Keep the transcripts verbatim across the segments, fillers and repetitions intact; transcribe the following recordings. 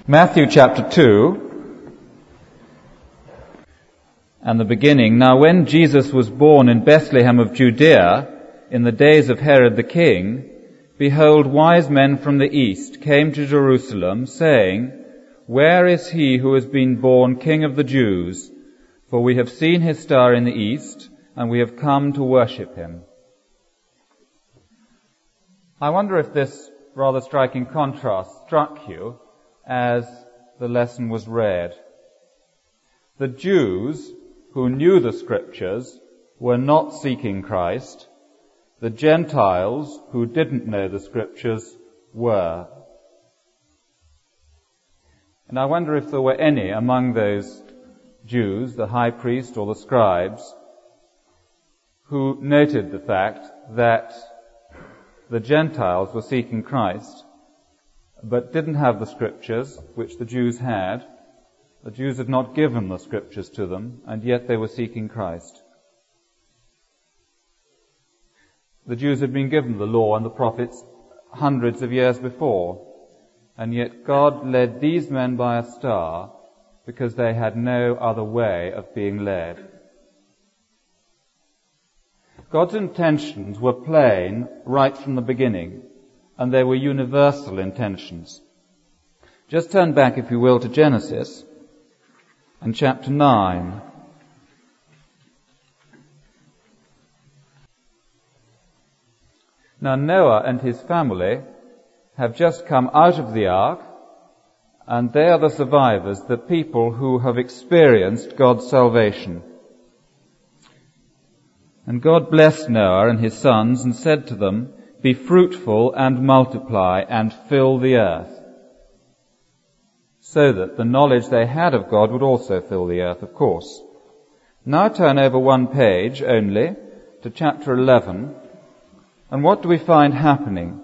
Matthew chapter two and the beginning. Now when Jesus was born in Bethlehem of Judea in the days of Herod the king, behold, wise men from the east came to Jerusalem, saying, Where is he who has been born King of the Jews? For we have seen his star in the east, and we have come to worship him. I wonder if this rather striking contrast struck you as the lesson was read. The Jews who knew the Scriptures were not seeking Christ. The Gentiles who didn't know the Scriptures were. And I wonder if there were any among those Jews, the high priest or the scribes, who noted the fact that the Gentiles were seeking Christ, but didn't have the Scriptures, which the Jews had. The Jews had not given the Scriptures to them, and yet they were seeking Christ. The Jews had been given the law and the prophets hundreds of years before, and yet God led these men by a star because they had no other way of being led. God's intentions were plain right from the beginning, and they were universal intentions. Just turn back, if you will, to Genesis and chapter nine. Now Noah and his family have just come out of the ark, and they are the survivors, the people who have experienced God's salvation. And God blessed Noah and his sons and said to them, Be fruitful and multiply and fill the earth, so that the knowledge they had of God would also fill the earth, of course. Now turn over one page only to chapter eleven, and what do we find happening?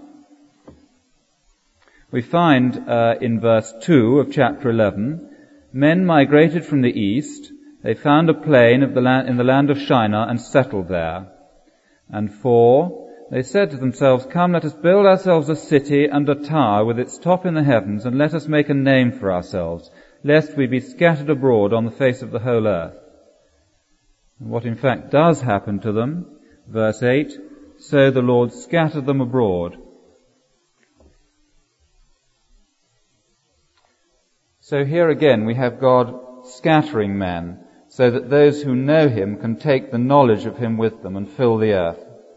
We find uh, in verse two of chapter eleven, men migrated from the east. They found a plain of the land, in the land of Shinar and settled there. And four, they said to themselves, Come, let us build ourselves a city and a tower with its top in the heavens, and let us make a name for ourselves, lest we be scattered abroad on the face of the whole earth. And what in fact does happen to them, verse eight, so the Lord scattered them abroad. So here again we have God scattering men, so that those who know him can take the knowledge of him with them and fill the earth.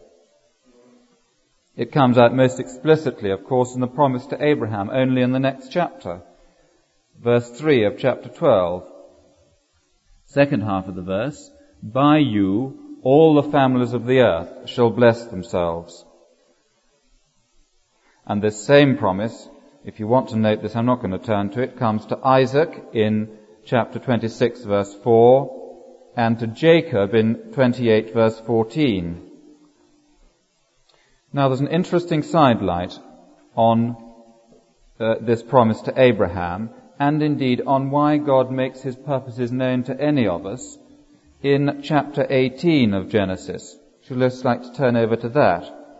It comes out most explicitly, of course, in the promise to Abraham, only in the next chapter. Verse three of chapter twelve. Second half of the verse, By you all the families of the earth shall bless themselves. And this same promise, if you want to note this, I'm not going to turn to it, comes to Isaac in chapter twenty-six, verse four, and to Jacob in twenty-eight, verse fourteen. Now there's an interesting sidelight on uh, this promise to Abraham, and indeed on why God makes his purposes known to any of us in chapter eighteen of Genesis. Should we just like to turn over to that?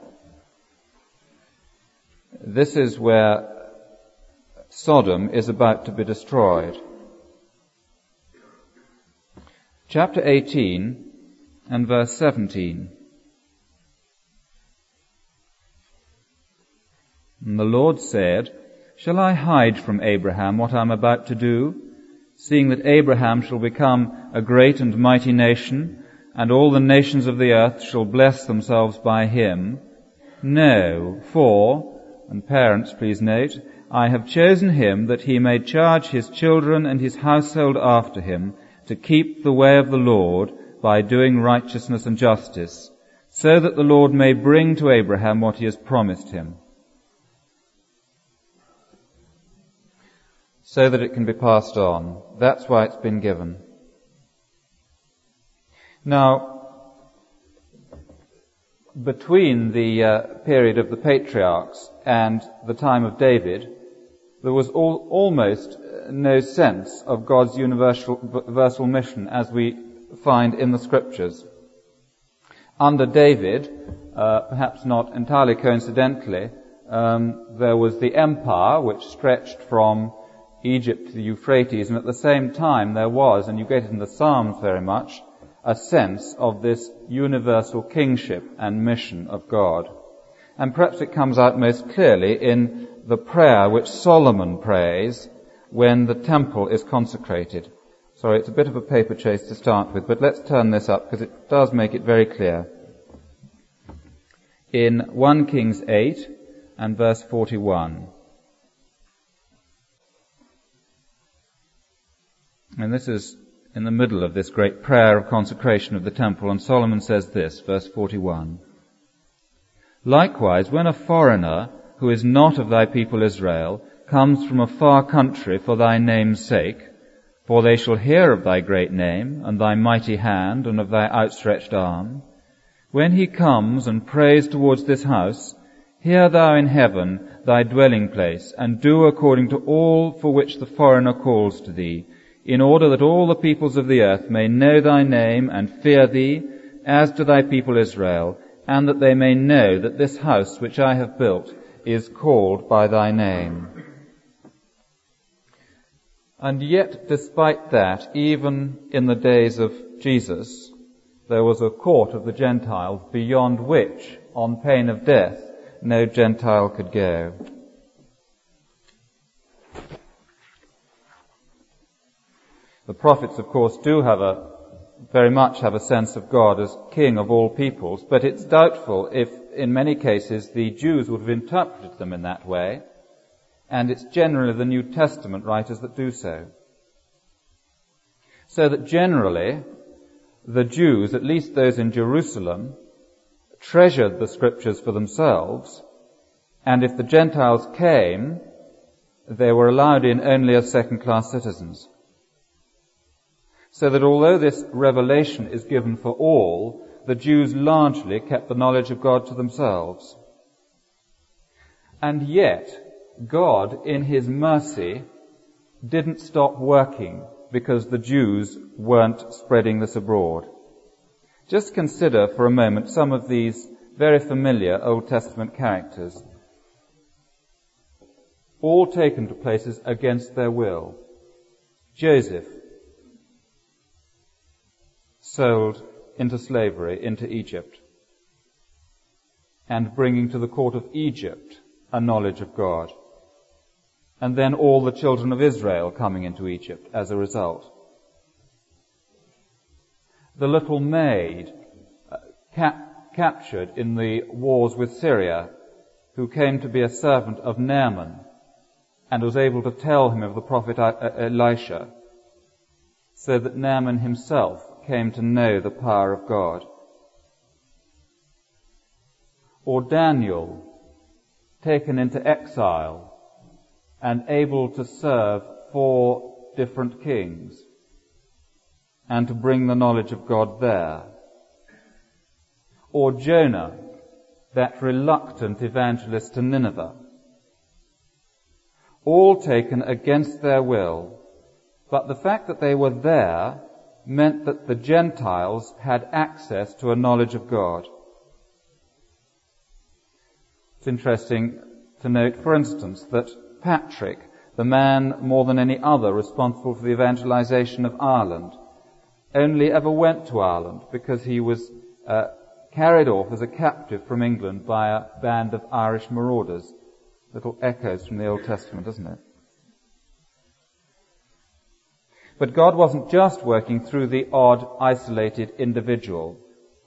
This is where Sodom is about to be destroyed. Chapter eighteen and verse seventeen. And the Lord said, Shall I hide from Abraham what I am about to do, seeing that Abraham shall become a great and mighty nation, and all the nations of the earth shall bless themselves by him? No, for, and parents please note, I have chosen him that he may charge his children and his household after him to keep the way of the Lord by doing righteousness and justice, so that the Lord may bring to Abraham what he has promised him, so that it can be passed on. That's why it's been given. Now, between the uh, period of the patriarchs and the time of David, there was all, almost no sense of God's universal, universal mission as we find in the Scriptures. Under David, uh, perhaps not entirely coincidentally, um, there was the empire which stretched from Egypt to the Euphrates, and at the same time there was, and you get it in the Psalms very much, a sense of this universal kingship and mission of God. And perhaps it comes out most clearly in the prayer which Solomon prays when the temple is consecrated. Sorry, it's a bit of a paper chase to start with, but let's turn this up because it does make it very clear. In First Kings eight and verse forty-one. And this is in the middle of this great prayer of consecration of the temple, and Solomon says this, verse forty-one. Likewise, when a foreigner who is not of thy people Israel comes from a far country for thy name's sake, for they shall hear of thy great name, and thy mighty hand, and of thy outstretched arm, when he comes and prays towards this house, hear thou in heaven thy dwelling place, and do according to all for which the foreigner calls to thee, in order that all the peoples of the earth may know thy name and fear thee, as to thy people Israel, and that they may know that this house which I have built is called by thy name. And yet, despite that, even in the days of Jesus, there was a court of the Gentiles beyond which, on pain of death, no Gentile could go. The prophets, of course, do have a, very much have a sense of God as King of all peoples, but it's doubtful if, in many cases, the Jews would have interpreted them in that way, and it's generally the New Testament writers that do so. So that generally, the Jews, at least those in Jerusalem, treasured the Scriptures for themselves, and if the Gentiles came, they were allowed in only as second-class citizens. So that although this revelation is given for all, the Jews largely kept the knowledge of God to themselves. And yet, God, in His mercy, didn't stop working because the Jews weren't spreading this abroad. Just consider for a moment some of these very familiar Old Testament characters, all taken to places against their will. Joseph, sold into slavery into Egypt, and bringing to the court of Egypt a knowledge of God. And then all the children of Israel coming into Egypt as a result. The little maid uh, cap- captured in the wars with Syria, who came to be a servant of Naaman and was able to tell him of the prophet Elisha, so that Naaman himself came to know the power of God. Or Daniel, taken into exile and able to serve four different kings and to bring the knowledge of God there. Or Jonah, that reluctant evangelist to Nineveh, all taken against their will, but the fact that they were there meant that the Gentiles had access to a knowledge of God. It's interesting to note, for instance, that Patrick, the man more than any other responsible for the evangelization of Ireland, only ever went to Ireland because he was uh, carried off as a captive from England by a band of Irish marauders. Little echoes from the Old Testament, isn't it? But God wasn't just working through the odd, isolated individual.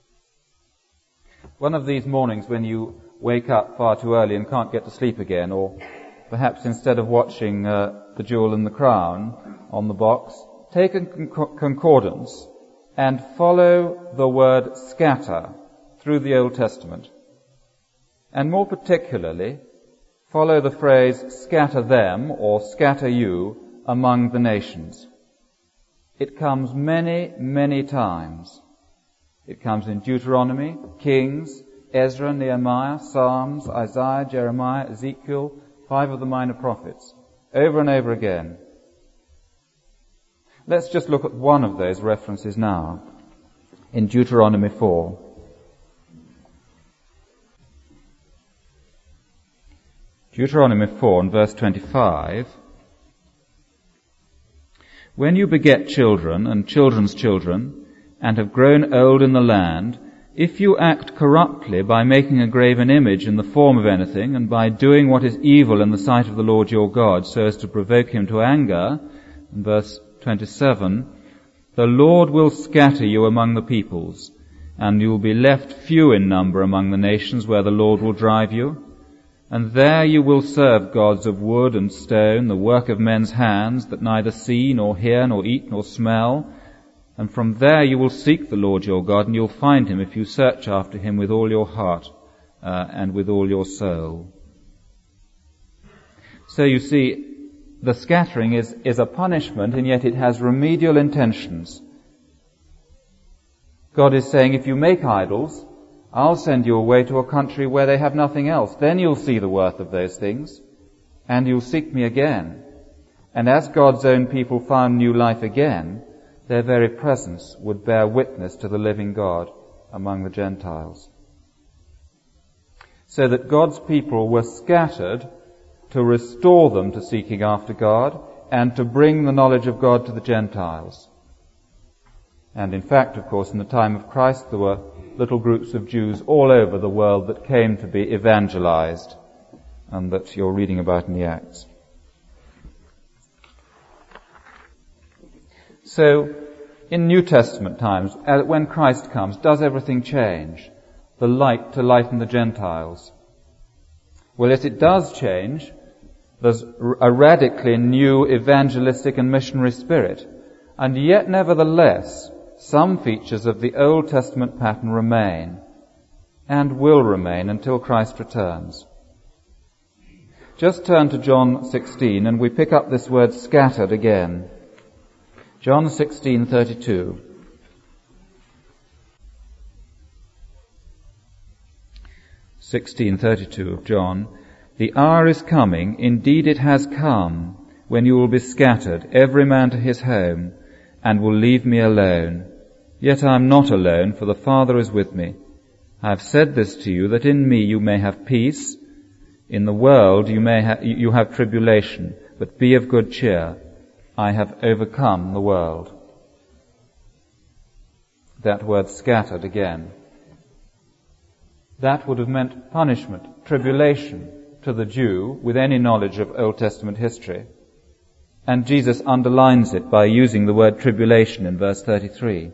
One of these mornings when you wake up far too early and can't get to sleep again, or perhaps instead of watching uh, The Jewel and the Crown on the box, take a con- concordance and follow the word scatter through the Old Testament. And more particularly, follow the phrase scatter them or scatter you among the nations. It comes many, many times. It comes in Deuteronomy, Kings, Ezra, Nehemiah, Psalms, Isaiah, Jeremiah, Ezekiel, five of the minor prophets, over and over again. Let's just look at one of those references now, in Deuteronomy four. Deuteronomy four and verse twenty-five. When you beget children and children's children, and have grown old in the land, if you act corruptly by making a graven image in the form of anything, and by doing what is evil in the sight of the Lord your God, so as to provoke him to anger, in verse twenty-seven, the Lord will scatter you among the peoples, and you will be left few in number among the nations where the Lord will drive you. And there you will serve gods of wood and stone, the work of men's hands, that neither see, nor hear, nor eat, nor smell. And from there you will seek the Lord your God, and you'll find him if you search after him with all your heart uh, and with all your soul. So you see, the scattering is, is a punishment, and yet it has remedial intentions. God is saying, if you make idols, I'll send you away to a country where they have nothing else. Then you'll see the worth of those things, and you'll seek me again. And as God's own people found new life again, their very presence would bear witness to the living God among the Gentiles. So that God's people were scattered to restore them to seeking after God and to bring the knowledge of God to the Gentiles. And in fact, of course, in the time of Christ, there were little groups of Jews all over the world that came to be evangelized, and that you're reading about in the Acts. So, in New Testament times, when Christ comes, does everything change? The light to lighten the Gentiles? Well, yes, it does change. There's a radically new evangelistic and missionary spirit. And yet, nevertheless, some features of the Old Testament pattern remain, and will remain until Christ returns. Just turn to John sixteen, and we pick up this word scattered again. John sixteen thirty-two. sixteen thirty-two of John. The hour is coming, indeed it has come, when you will be scattered, every man to his home, and will leave me alone. Yet I am not alone, for the Father is with me. I have said this to you, that in me you may have peace. In the world you may ha- you have tribulation, but be of good cheer. I have overcome the world. That word scattered again. That would have meant punishment, tribulation to the Jew with any knowledge of Old Testament history. And Jesus underlines it by using the word tribulation in verse thirty-three.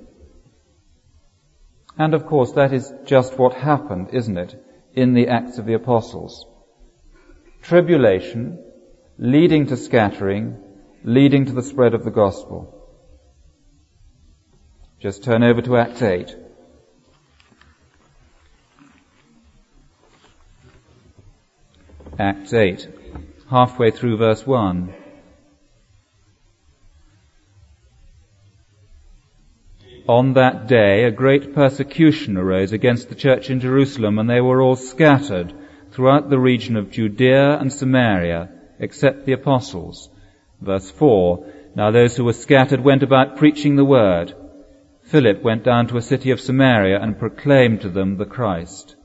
And of course that is just what happened, isn't it, in the Acts of the Apostles. Tribulation leading to scattering, leading to the spread of the gospel. Just turn over to Acts eight. Acts eight, halfway through verse one. On that day, a great persecution arose against the church in Jerusalem, and they were all scattered throughout the region of Judea and Samaria, except the apostles. Verse four, now those who were scattered went about preaching the word. Philip went down to a city of Samaria and proclaimed to them the Christ.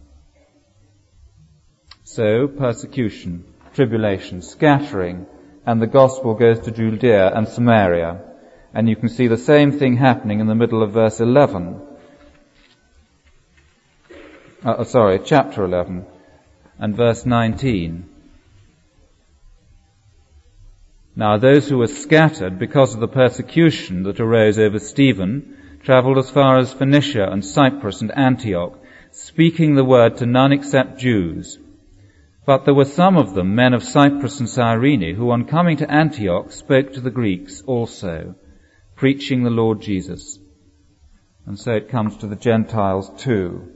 So, persecution, tribulation, scattering, and the gospel goes to Judea and Samaria. And you can see the same thing happening in the middle of verse eleven. Uh, sorry, chapter eleven and verse nineteen. Now those who were scattered because of the persecution that arose over Stephen travelled as far as Phoenicia and Cyprus and Antioch, speaking the word to none except Jews. But there were some of them, men of Cyprus and Cyrene, who on coming to Antioch spoke to the Greeks also, preaching the Lord Jesus. And so it comes to the Gentiles too.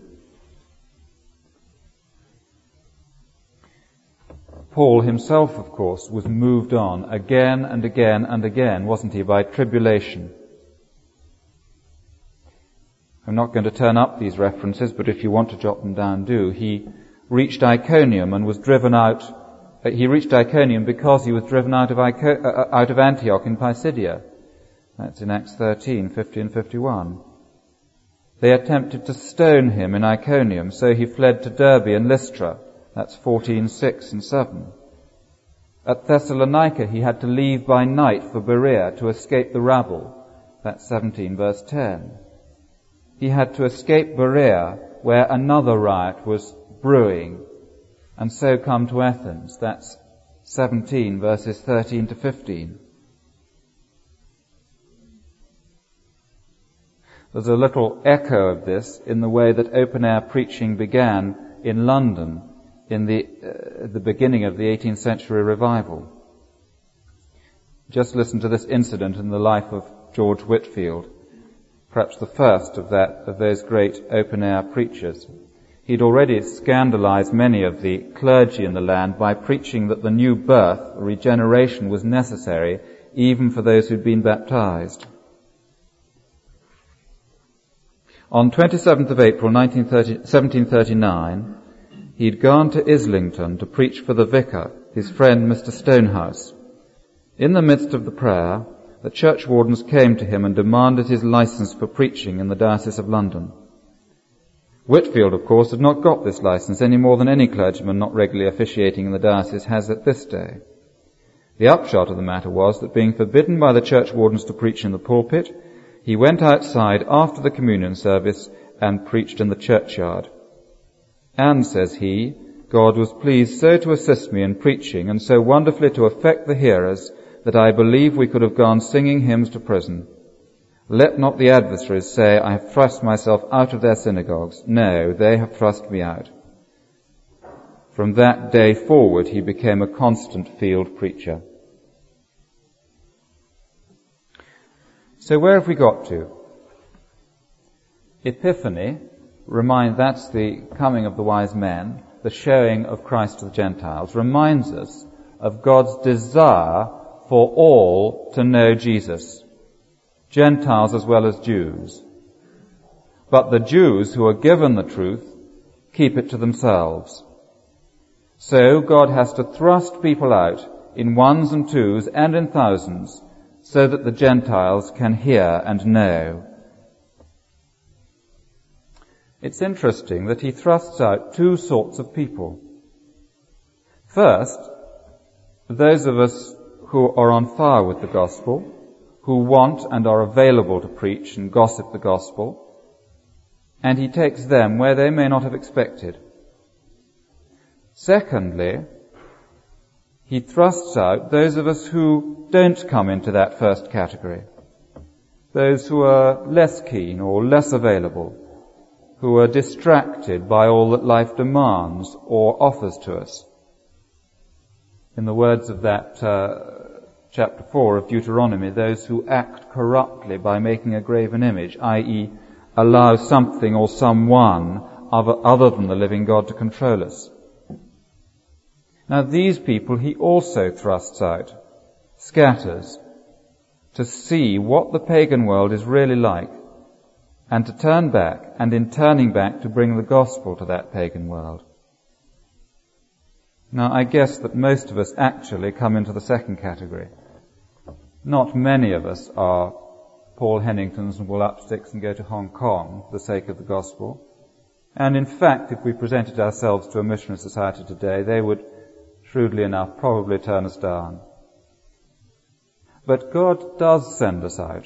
Paul himself, of course, was moved on again and again and again, wasn't he, by tribulation. I'm not going to turn up these references, but if you want to jot them down, do. He reached Iconium and was driven out. He reached Iconium because he was driven out of, Ico- uh, out of Antioch in Pisidia. That's in Acts thirteen, fifty and fifty-one. They attempted to stone him in Iconium, so he fled to Derbe and Lystra. That's fourteen, six and seven. At Thessalonica he had to leave by night for Berea to escape the rabble. That's seventeen verse ten. He had to escape Berea where another riot was brewing and so come to Athens. That's seventeen verses thirteen to fifteen. There's a little echo of this in the way that open-air preaching began in London in the, uh, the beginning of the eighteenth century revival. Just listen to this incident in the life of George Whitefield, perhaps the first of that of those great open-air preachers. He'd already scandalized many of the clergy in the land by preaching that the new birth, regeneration, was necessary even for those who'd been baptized. On twenty-seventh of April seventeen thirty-nine, he'd gone to Islington to preach for the vicar, his friend Mister Stonehouse. In the midst of the prayer, the churchwardens came to him and demanded his license for preaching in the Diocese of London. Whitefield, of course, had not got this license any more than any clergyman not regularly officiating in the diocese has at this day. The upshot of the matter was that, being forbidden by the churchwardens to preach in the pulpit, he went outside after the communion service and preached in the churchyard. And, says he, God was pleased so to assist me in preaching and so wonderfully to affect the hearers that I believe we could have gone singing hymns to prison. Let not the adversaries say, I have thrust myself out of their synagogues. No, they have thrust me out. From that day forward, he became a constant field preacher. So where have we got to? Epiphany, remind, that's the coming of the wise men, the showing of Christ to the Gentiles, reminds us of God's desire for all to know Jesus, Gentiles as well as Jews. But the Jews who are given the truth keep it to themselves. So God has to thrust people out in ones and twos and in thousands so that the Gentiles can hear and know. It's interesting that he thrusts out two sorts of people. First, those of us who are on fire with the gospel, who want and are available to preach and gossip the gospel, and he takes them where they may not have expected. Secondly, he thrusts out those of us who don't come into that first category, those who are less keen or less available, who are distracted by all that life demands or offers to us. In the words of that uh, chapter four of Deuteronomy, those who act corruptly by making a graven image, that is, allow something or someone other, other than the living God to control us. Now these people he also thrusts out, scatters, to see what the pagan world is really like, and to turn back, and in turning back to bring the gospel to that pagan world. Now I guess that most of us actually come into the second category. Not many of us are Paul Henningtons and will up sticks and go to Hong Kong for the sake of the gospel. And in fact, if we presented ourselves to a missionary society today, they would, shrewdly enough, probably turn us down. But God does send us out.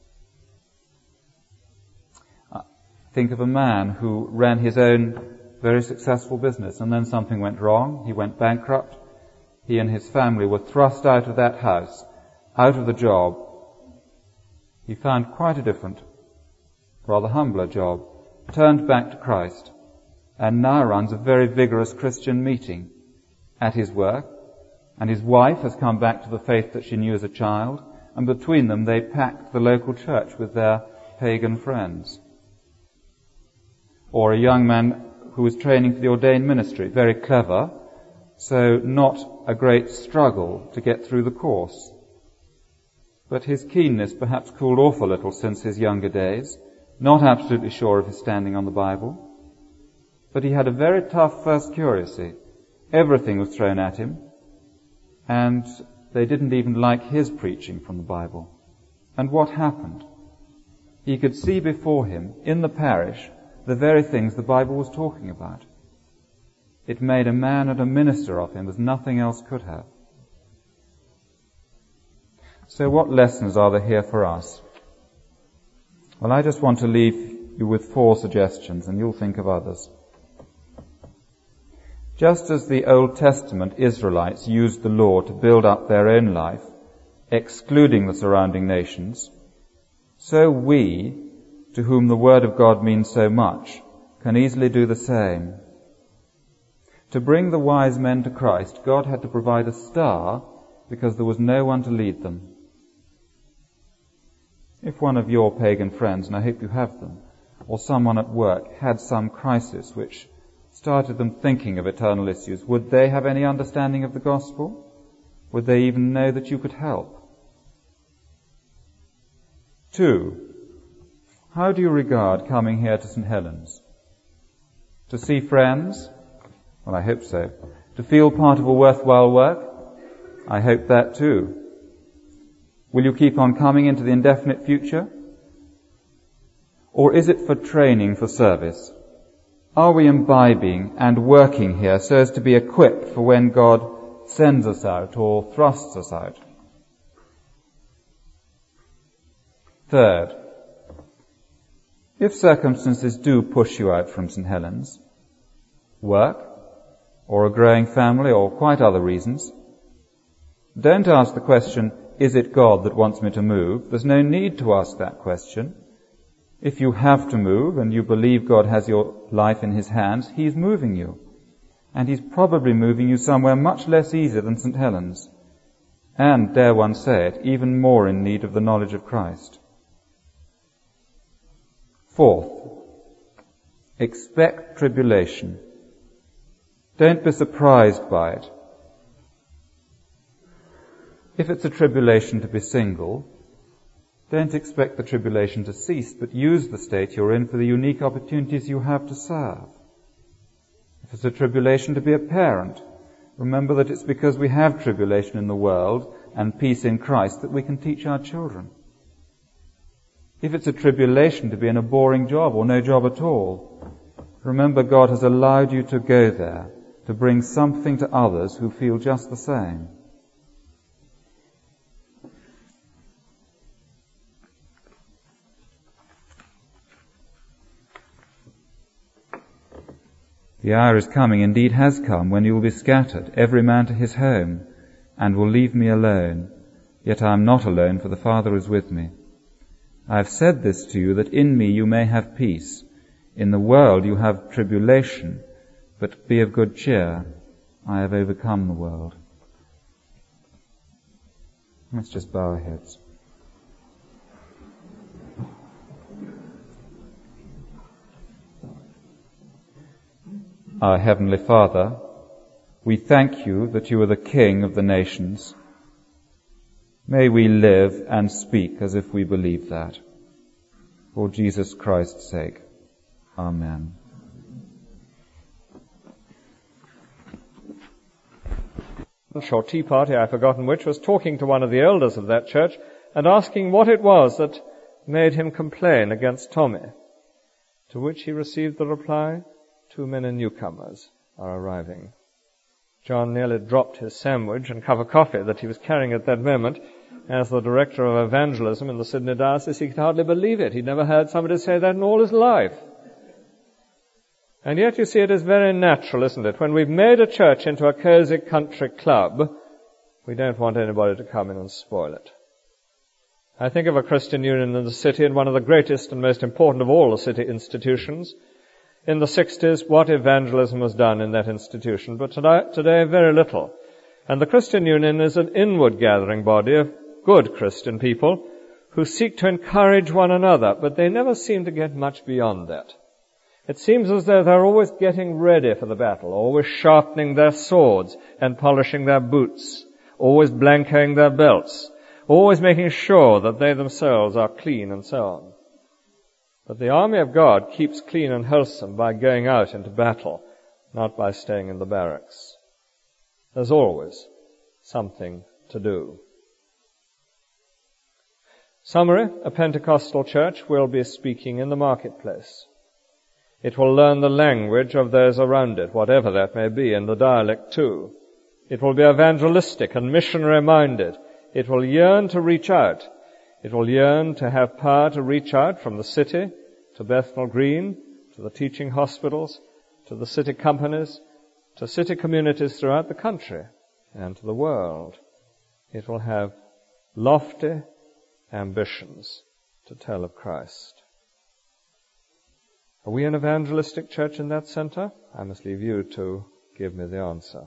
Think of a man who ran his own very successful business, and then something went wrong. He went bankrupt. He and his family were thrust out of that house, out of the job. He found quite a different, rather humbler job, turned back to Christ, and now runs a very vigorous Christian meeting at his work, and his wife has come back to the faith that she knew as a child, and between them they packed the local church with their pagan friends. Or a young man who was training for the ordained ministry, very clever, so not a great struggle to get through the course. But his keenness perhaps cooled off a little since his younger days, not absolutely sure of his standing on the Bible. But he had a very tough first curacy. Everything was thrown at him, and they didn't even like his preaching from the Bible. And what happened? He could see before him, in the parish, the very things the Bible was talking about. It made a man and a minister of him as nothing else could have. So what lessons are there here for us? Well, I just want to leave you with four suggestions, and you'll think of others. Just as the Old Testament Israelites used the law to build up their own life, excluding the surrounding nations, so we, to whom the Word of God means so much, can easily do the same. To bring the wise men to Christ, God had to provide a star because there was no one to lead them. If one of your pagan friends, and I hope you have them, or someone at work had some crisis which started them thinking of eternal issues, would they have any understanding of the gospel? Would they even know that you could help? Two, how do you regard coming here to Saint Helens? To see friends? Well, I hope so. To feel part of a worthwhile work? I hope that too. Will you keep on coming into the indefinite future? Or is it for training for service? Are we imbibing and working here so as to be equipped for when God sends us out or thrusts us out? Third, if circumstances do push you out from Saint Helens, work, or a growing family, or quite other reasons, don't ask the question, is it God that wants me to move? There's no need to ask that question. If you have to move and you believe God has your life in His hands, He's moving you. And He's probably moving you somewhere much less easy than Saint Helens. And, dare one say it, even more in need of the knowledge of Christ. Fourth, expect tribulation. Don't be surprised by it. If it's a tribulation to be single, don't expect the tribulation to cease, but use the state you're in for the unique opportunities you have to serve. If it's a tribulation to be a parent, remember that it's because we have tribulation in the world and peace in Christ that we can teach our children. If it's a tribulation to be in a boring job or no job at all, remember God has allowed you to go there to bring something to others who feel just the same. The hour is coming, indeed has come, when you will be scattered, every man to his home, and will leave me alone. Yet I am not alone, for the Father is with me. I have said this to you, that in me you may have peace. In the world you have tribulation, but be of good cheer. I have overcome the world. Let's just bow our heads. Our Heavenly Father, we thank you that you are the King of the nations. May we live and speak as if we believe that. For Jesus Christ's sake. Amen. A short tea party, I've forgotten which, was talking to one of the elders of that church and asking what it was that made him complain against Tommy. To which he received the reply, two men and newcomers are arriving. John nearly dropped his sandwich and cup of coffee that he was carrying at that moment. As the director of evangelism in the Sydney diocese, he could hardly believe it. He'd never heard somebody say that in all his life. And yet, you see, it is very natural, isn't it? When we've made a church into a cozy country club, we don't want anybody to come in and spoil it. I think of a Christian Union in the city, and one of the greatest and most important of all the city institutions. In the sixties, what evangelism was done in that institution, but today, today very little. And the Christian Union is an inward gathering body of good Christian people who seek to encourage one another, but they never seem to get much beyond that. It seems as though they're always getting ready for the battle, always sharpening their swords and polishing their boots, always blanking their belts, always making sure that they themselves are clean and so on. But the army of God keeps clean and wholesome by going out into battle, not by staying in the barracks. There's always something to do. Summary, a Pentecostal church will be speaking in the marketplace. It will learn the language of those around it, whatever that may be, and the dialect too. It will be evangelistic and missionary-minded. it will yearn to reach out. It will yearn to have power to reach out from the city to Bethnal Green, to the teaching hospitals, to the city companies, to city communities throughout the country and to the world. It will have lofty ambitions to tell of Christ. Are we an evangelistic church in that center? I must leave you to give me the answer.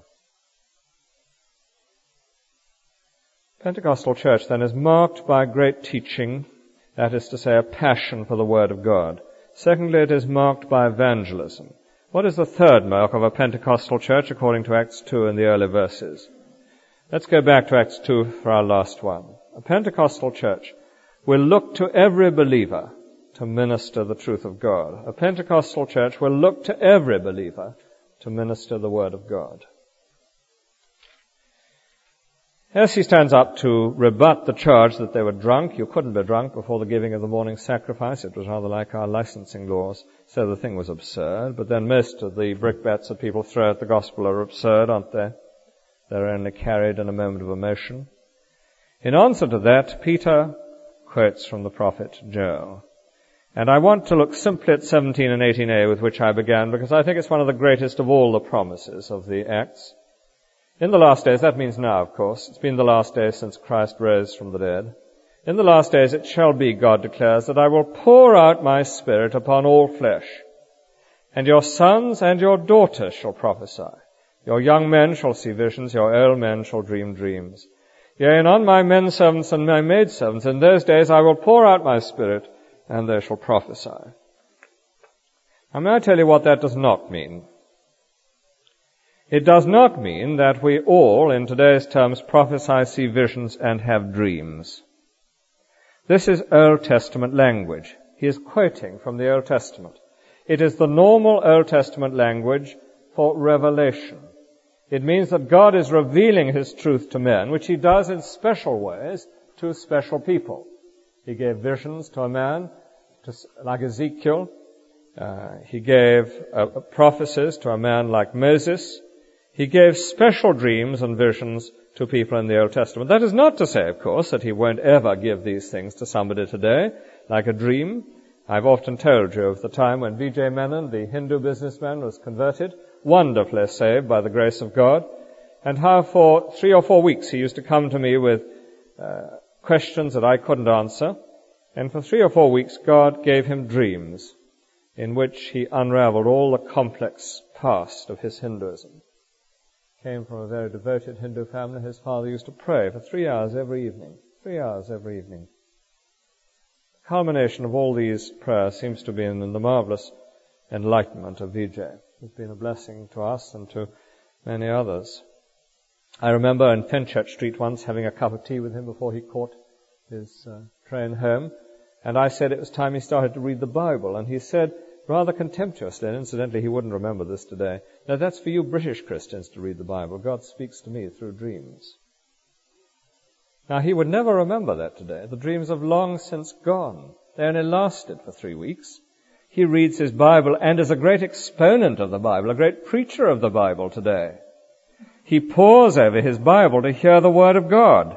Pentecostal church then is marked by great teaching, that is to say, a passion for the Word of God. Secondly, it is marked by evangelism. What is the third mark of a Pentecostal church according to Acts two and the early verses? Let's go back to Acts two for our last one. A Pentecostal church will look to every believer to minister the truth of God. A Pentecostal church will look to every believer to minister the Word of God. As he stands up to rebut the charge that they were drunk, you couldn't be drunk before the giving of the morning sacrifice. It was rather like our licensing laws, so the thing was absurd. But then most of the brickbats that people throw at the gospel are absurd, aren't they? They're only carried in a moment of emotion. In answer to that, Peter quotes from the prophet Joel. And I want to look simply at seventeen and eighteen a, with which I began, because I think it's one of the greatest of all the promises of the Acts. In the last days, that means now, of course. It's been the last days since Christ rose from the dead. In the last days it shall be, God declares, that I will pour out my Spirit upon all flesh. And your sons and your daughters shall prophesy. Your young men shall see visions, your old men shall dream dreams. Yea, and on my men servants and my maid servants in those days I will pour out my Spirit, and they shall prophesy. Now may I tell you what that does not mean? It does not mean that we all, in today's terms, prophesy, see visions, and have dreams. This is Old Testament language. He is quoting from the Old Testament. It is the normal Old Testament language for revelation. It means that God is revealing His truth to men, which He does in special ways to special people. He gave visions to a man, to, like Ezekiel. Uh, he gave uh, prophecies to a man like Moses. He gave special dreams and visions to people in the Old Testament. That is not to say, of course, that He won't ever give these things to somebody today, like a dream. I've often told you of the time when V J Menon, the Hindu businessman, was converted, wonderfully saved by the grace of God, and how for three or four weeks he used to come to me with uh, questions that I couldn't answer, and for three or four weeks God gave him dreams in which he unraveled all the complex past of his Hinduism. Came from a very devoted Hindu family. His father used to pray for three hours every evening. Three hours every evening. The culmination of all these prayers seems to be in the marvelous enlightenment of V J. It's been a blessing to us and to many others. I remember in Fenchurch Street once having a cup of tea with him before he caught his uh, train home, and I said it was time he started to read the Bible, and he said, rather contemptuously, and incidentally he wouldn't remember this today, now that's for you British Christians to read the Bible. God speaks to me through dreams. Now he would never remember that today. The dreams have long since gone. They only lasted for three weeks. He reads his Bible and is a great exponent of the Bible, a great preacher of the Bible today. He pores over his Bible to hear the Word of God.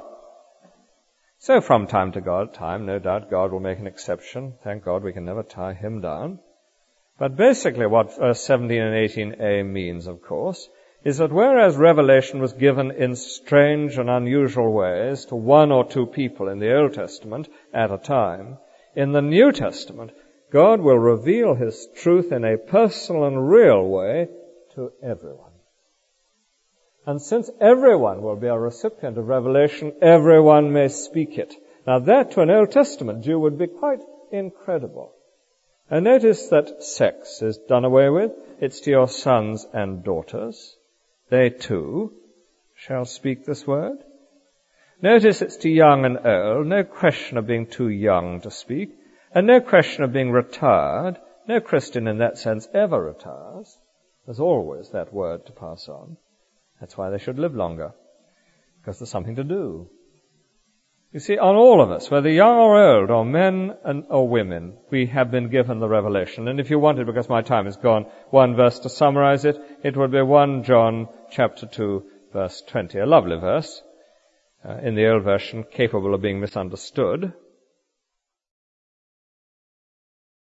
So from time to God, time, no doubt, God will make an exception. Thank God we can never tie him down. But basically what verse seventeen and eighteen a means, of course, is that whereas revelation was given in strange and unusual ways to one or two people in the Old Testament at a time, in the New Testament, God will reveal His truth in a personal and real way to everyone. And since everyone will be a recipient of revelation, everyone may speak it. Now that to an Old Testament Jew would be quite incredible. And notice that sex is done away with. It's to your sons and daughters. They too shall speak this word. Notice it's to young and old. No question of being too young to speak. And no question of being retired. No Christian in that sense ever retires. There's always that word to pass on. That's why they should live longer, because there's something to do. You see, on all of us, whether young or old, or men and, or women, we have been given the revelation. And if you wanted, because my time is gone, one verse to summarize it, it would be First John chapter two, verse twenty. A lovely verse. uh, in the old version, capable of being misunderstood.